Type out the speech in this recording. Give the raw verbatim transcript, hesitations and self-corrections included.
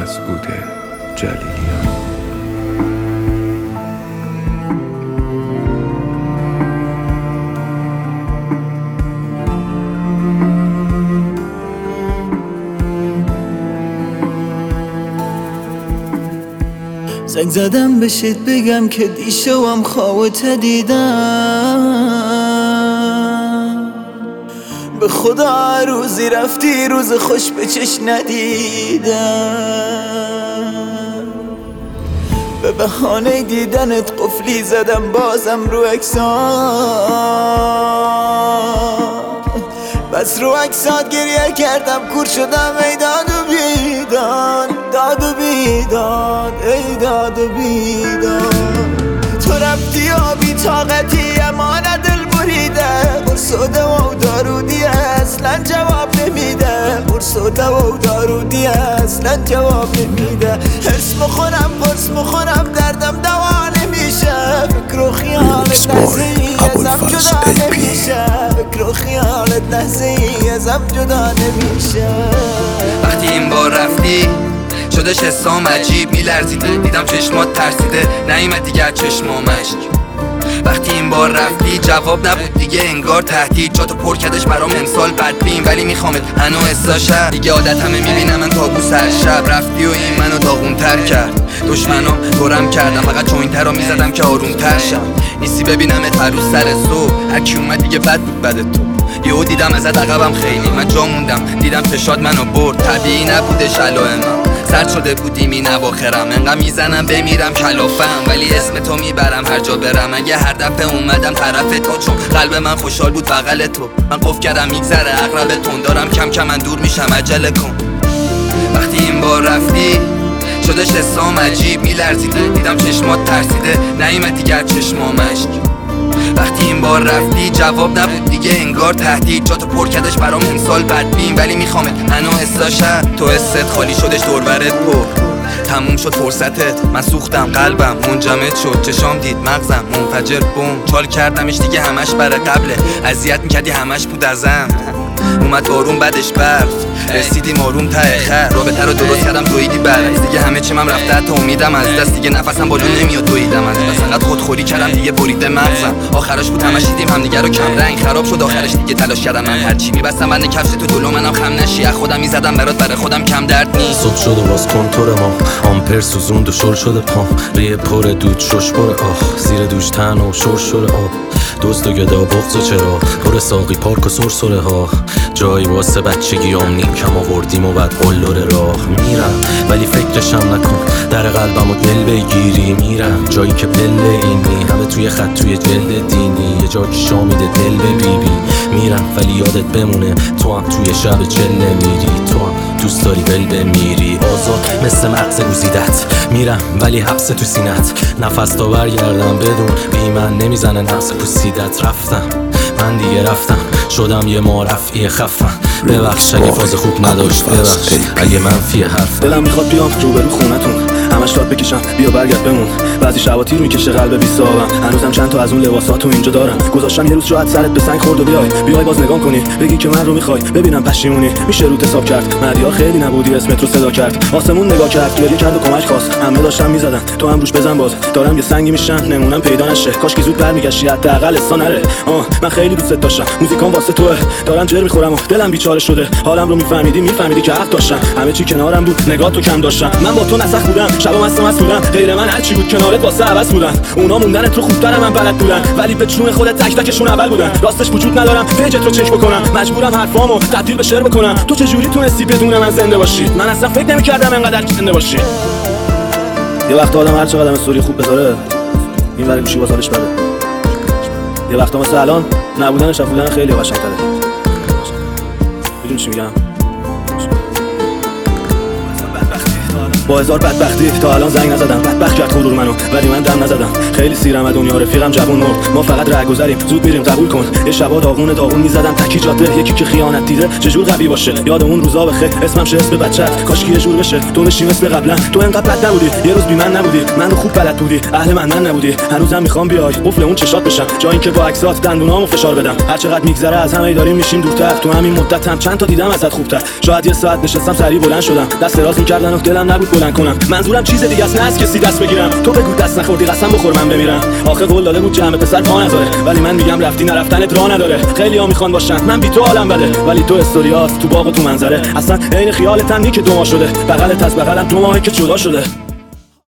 مسعود جلیلیان. زنگ زدم بشید بگم که دیشبم خوابت دیدم، به خدا روزی رفتی روز خوش به چش ندیدم، به بهانه دیدنت قفلی زدم بازم رو عکسات، بس رو عکسات گریه کردم کور شدم ای داد و بیداد، داد و بیداد ای داد و بیداد. تو رفتی و بی طاقتی اما دل بریده، قرص و دوا و دارودی اصلا جواب نمیده، قرص و دوا و دارودی اصلا جواب نمیده. اسم خورم قرص مخورم دردم دوا نمیشه، فکر و خیالت لحظه ای ازم جدا نمیشه، فکر و خیالت لحظه ای ازم جدا نمیشه. وقتی این بار رفتی شدش حسام عجیب میلرزیده، دیدم چشمات ترسیده نیومد دیگه چشمام اشک. وقتی این بار رفتی جواب نبود دیگه انگار تهدید، جاتو پر کردش برام امسال بدبین ولی میخوامت هنو حساشم دیگه عادت همه میبینم من کابوس هر شب. رفتی و این منو داغون تر کرد، دشمنام دورم کردم فقط چون این ترا میزدم که آروم تر شم. نیستی ببینمت هر روز سر صبح، هرکی اومد دیگه بد بود بد تو. یهو دیدم ازت عقبم خیلی من جا موندم، دیدم چشات منو برد طبیعی نبودش علائمم، سرد شده بودیم این اواخرم، انقدر میزنم بمیرم کلافم ولی اسم تو میبرم هر جا برم. اگه هر دفعه اومدم طرف تو چون قلب من خوشحال بود بغل تو، من قف کردم میگذره عقرب تون دارم کم کم من دور میشم عجله کن. وقتی این بار رفتی شدش حسام عجیب میلرزیده، دیدم چشمات ترسیده نیومد دیگه چشمام اشک. وقتی این بار رفتی جواب نبود دیگه انگار تهدید، جاتو پر کردش برام امسال بدبین ولی میخوامت هنو حساشم. تو حست خالی شدش دوربرت پر، تموم شد فرصتت، من سوختم قلبم منجمد شد، چشام دید مغزم منفجر بوم، چال کردمش دیگه همش برای قبله، اذیت میکردی همش بود ازم. اومد بارون بعدش برف، رسیدیم آروم ته خر، رابطه رو درست کردم دویدی برعکس، دیگه همه چی من رفته حتی امیدم از دست، دیگه نفسم بالا نمیاد دویدم از بس، انقدر خودخوری کردم دیگه بریده مغزم. آخرش بود همش دیدیم همدیگه رو کم رنگ، خراب شد آخرش دیگه تلاش کردم من هرچی میبستم بند کفش تو جلو منم خم نشی، از خودم میزدم برات برای خودم کم درد نیست. صبح شد و باز کنتور ما آمپر سوزوند و شل شده پام، ریه پر دود شش پر آخ، زیر دوش تن و شور شور آب، دوست و گدا بغض و چرا پر ساقی پارک و سرسره ها، جایی واسه بچگیام نیم کم آوردیم و بعد قلدر راه میرم ولی فکرشم نکن، در قلبم و دل بگیری میرم جایی که پله اینی همه توی خط توی جلد دینی، یه جا که شامیده دل به بی بی میرم ولی یادت بمونه تو هم توی شب چله میری، تو هم دوست داری بل بمیری آزاد مثل مغز گزیدت، میرم ولی حبس تو سینت، نفس تا برگردم بدون بی من نمیزنه نفس پوسیدت. رفتم من دیگه رفتم شدم یه معرفی خفن، ببخش اگه فاز خوب نداشت، ببخش اگه منفی حرف. دلم میخواد بیام روبرو خونتون همش داد بکشم بیا برگرد بمون، بعضی شبا تیر میکشه قلب بی صاحبم، هنوزم چند تا از اون لباساتو اینجا دارم، گذاشتم یه روز شاید سرت به سنگ خورد و بیای بیای باز نگام کنی بگی که من رو میخوای، ببینم پشیمونی میشه روت حساب کرد، مدیا خیلی نبودی اسمت رو صدا کرد، آسمون نگاه کرد گریه کرد و کمک خواست، همه داشتن میزدن تو هم روش بزن باز، دارم یه سنگی میشن نمونم پیدا نشه، کاش که زود برمیگشتی حداقل اسا نره. آه من خیلی دوست داشتم موزیکام واسه توه، دارم جر میخورم و دلم بیچاره شده، حالم رو میفهمیدی میفهمیدی که حق داشتم، همه چی کنارم بود نگاه تو کم داشتم، من با تو نسخ بودم شبا مست مست بودم، غیر من هر چی بود کنارت واسه عوض بودن، اونا موندنت رو خوبتر من بلد بودن ولی به جون خودت تک تکشون اول بودن، راستش وجود ندارم پیجت رو چک بکنم، مجبورم حرفامو تبدیل به شعر بکنم، تو چه جوری تونستی بدون من زنده باشی، من اصلا فکر نمی‌کردم اینقدر زنده باشی. یه وقت آدم هر چقدر استوری خوب بذاره این ولی گوشی واسالش بده، یه وقتا مثل الان نبودنش بودن خیلی قشنگ‌تره. میدونی چی میگم؟ با هزار بدبختی تا الان زنگ نزدم، بدبخت کرد غرور منو ولی من دم نزدم، خیلی سیرم از دنیا رفیقم جوون مرد، ما فقط رهگذریم زود میریم قبول کن، یه شبا داغون داغون میزدم تکی جاده، یکی که خیانت دیده چجور قوی باشه، یاد اون روزا بخیر اسمم شه اسم بچت، کاش که یه جور بشه تو بشی مثل قبلا، تو انقدر بد نبودی یه روز بی من نبودی، من رو خوب بلد بودی اهل من من نبودی، هنوزم میخوام بیای قفل اون چشات بشم، جای اینکه با عکسات دندونامو فشار بدم، هر چقدر میگذره از همه داریم میشیم دورتر، تو همین مدت هم چند تا دیدم ازت خوبتر، شاید یه ساعت نشستم سری بلند شدم، دست دراز میکردن و دلم نبود بلند کنم. منظورم چیز دیگه است، نه از کسی دست بگیرم. تو بگو دست نخوردی قسم بخور من بمیرم. آخه قول داده بود جمع پسر پا نذاره، ولی من میگم رفتی نرفتنت راه نداره. خیلی‌ها میخوان باشن من بی تو حالم بده، ولی تو استوریات تو باغ تو منظره. اصلا عین خیالتن نی که دو ماه شده، بغلت از بغلم دو ماهه که جدا شده.